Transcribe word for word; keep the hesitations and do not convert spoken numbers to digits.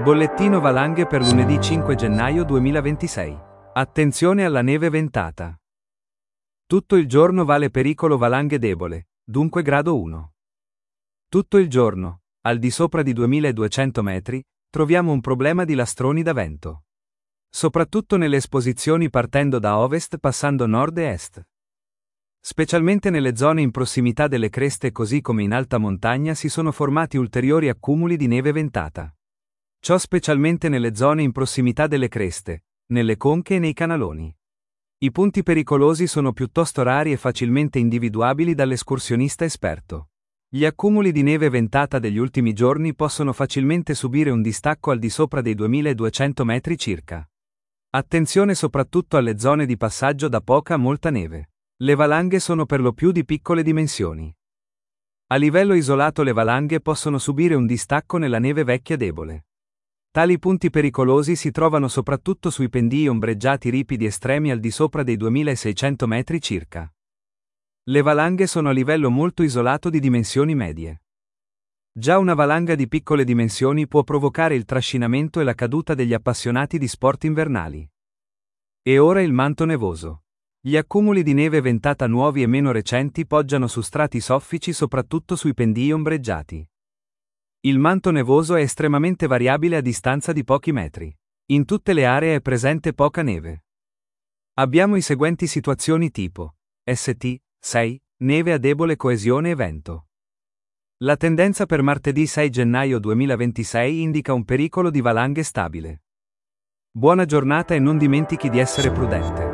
Bollettino valanghe per lunedì cinque gennaio duemilaventisei. Attenzione alla neve ventata. Tutto il giorno vale pericolo valanghe debole, dunque grado uno. Tutto il giorno, al di sopra di duemiladuecento metri, troviamo un problema di lastroni da vento. Soprattutto nelle esposizioni partendo da ovest passando nord e est. Specialmente nelle zone in prossimità delle creste così come in alta montagna si sono formati ulteriori accumuli di neve ventata. Ciò specialmente nelle zone in prossimità delle creste, nelle conche e nei canaloni. I punti pericolosi sono piuttosto rari e facilmente individuabili dall'escursionista esperto. Gli accumuli di neve ventata degli ultimi giorni possono facilmente subire un distacco al di sopra dei duemiladuecento metri circa. Attenzione soprattutto alle zone di passaggio da poca a molta neve. Le valanghe sono per lo più di piccole dimensioni. A livello isolato le valanghe possono subire un distacco nella neve vecchia debole. Tali punti pericolosi si trovano soprattutto sui pendii ombreggiati ripidi estremi al di sopra dei duemilaseicento metri circa. Le valanghe sono a livello molto isolato di dimensioni medie. Già una valanga di piccole dimensioni può provocare il trascinamento e la caduta degli appassionati di sport invernali. E ora il manto nevoso. Gli accumuli di neve ventata nuovi e meno recenti poggiano su strati soffici soprattutto sui pendii ombreggiati. Il manto nevoso è estremamente variabile a distanza di pochi metri. In tutte le aree è presente poca neve. Abbiamo i seguenti situazioni tipo S T sei, neve a debole coesione e vento. La tendenza per martedì sei gennaio duemilaventisei indica un pericolo di valanghe stabile. Buona giornata e non dimentichi di essere prudente.